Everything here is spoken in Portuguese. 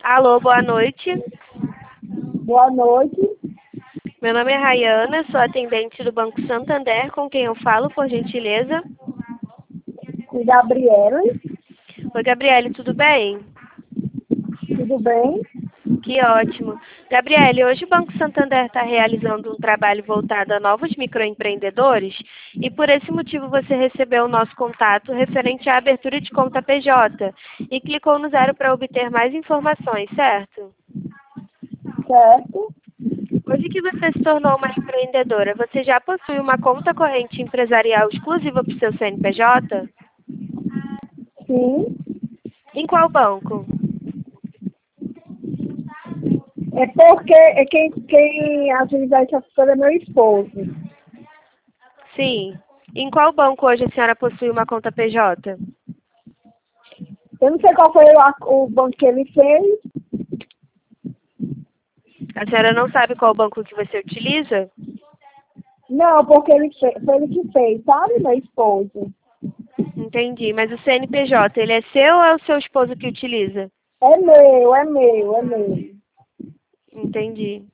Alô, boa noite. Boa noite. Meu nome é Rayana, sou atendente do Banco Santander, com quem eu falo, por gentileza. Com Gabriele. Oi, Gabriele, tudo bem? Tudo bem? Que ótimo. Gabriele, hoje o Banco Santander está realizando um trabalho voltado a novos microempreendedores e por esse motivo você recebeu o nosso contato referente à abertura de conta PJ e clicou no 0 para obter mais informações, certo? Certo. Hoje que você se tornou uma empreendedora, você já possui uma conta corrente empresarial exclusiva para o seu CNPJ? Sim. Em qual banco? É porque quem agiliza essa coisa é meu esposo. Sim. Em qual banco hoje a senhora possui uma conta PJ? Eu não sei qual foi o banco que ele fez. A senhora não sabe qual banco que você utiliza? Não, porque foi ele que fez, sabe, meu esposo? Entendi. Mas o CNPJ, ele é seu ou é o seu esposo que utiliza? É meu. Entendi.